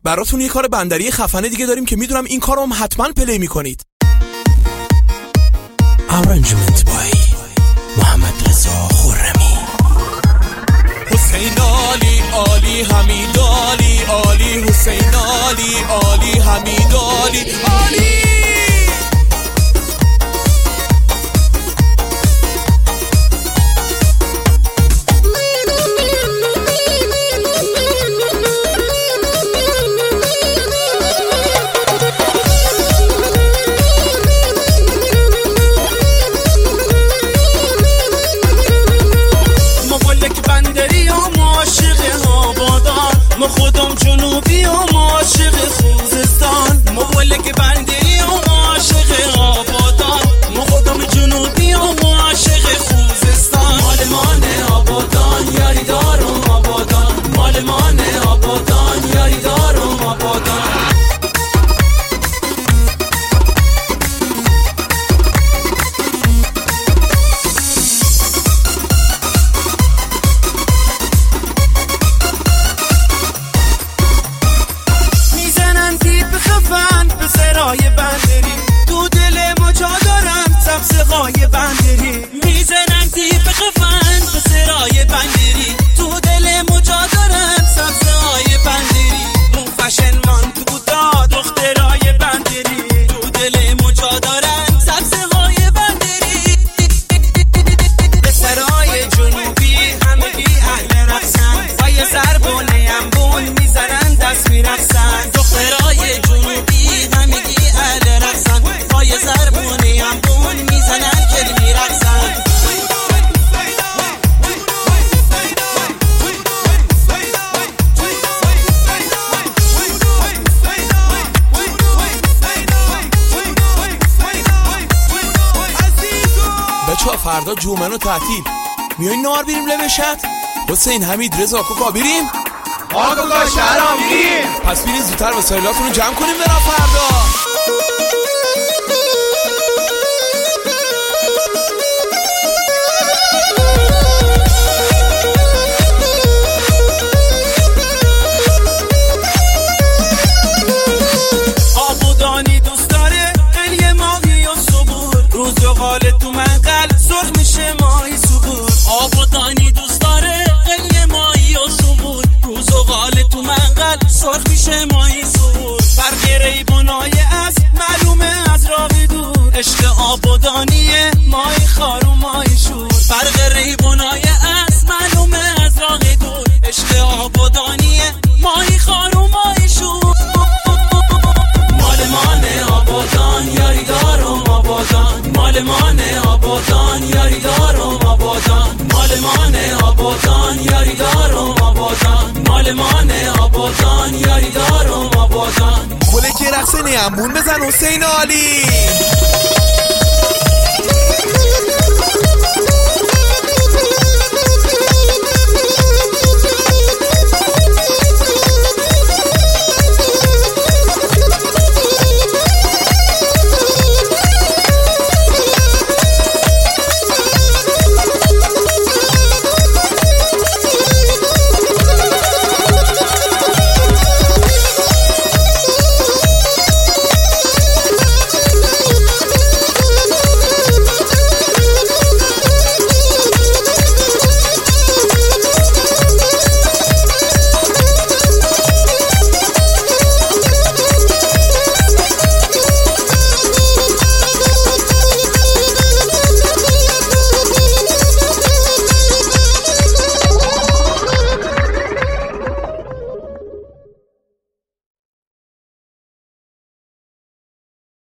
براتون یه کار بندری خفنه دیگه داریم که میدونم این کارو هم حتما پلی میکنید. Arrangement by محمد رضا خرمی. حسین علی علی حمید علی علی حسین علی علی حمید علی علی. ما خودم جنوبی و ما عاشق خوزستان، مولک بندری و ما عاشق آبادان، ما خودم جنوبی و ما عاشق خوزستان. مال مانه آبادان یاری دارم آبادان، مال مانه آبادان یاری دارم آبادان. بندری تو دل ما جا دارم سبزهای بندری، میزنن تیپ خفن به سرای بندری، تو دل ما جا دارم سبزهای بندری، مو فشن مان تو داد دخترای بندری، تو دل ما جا دارم سبزهای بندری. به سرای جنوبی همگی اهل رقصن، پای زربونه انبون میزنن دست میرقصن، دخترای جنوبی همگی اهل رقصن، پای زربونی هم بون میزنن که میرقصن. بچه‌ها فردا جمعه و تعطیل میایین نهار بریم لبشت؟ حسین حمید رضا کوکا بریم؟ کوکا شهرام بریم. پس برین زودتر وسایلاتون رو جمع کنیم برام فردا. آبادانی دوست داره قلیه ماهی و صبور، روز و غال تو منقل سرخ میشه ماهی صبور. آبادانی دوست داره قلیه ماهی و صبور، روز و غال تو منقل سرخ میشه ماهی صبور. فرق ریبونای از معلومه از راه دور، عشق آبادانیه ماهی خار و ماهی شور. فرق ریبونای از معلومه از راه دور، عشق آبادانیه ماهی خار و ماهی شور. مال مانه آبادان یاری دارم آبادان، مال مانه آبادان یاری دارم آبادان، مال مانه آبادان یاری دارم آبادان، مال مانه آبادان یاری دارم آبادان. گله که رقص نیمون بزن حسین علی.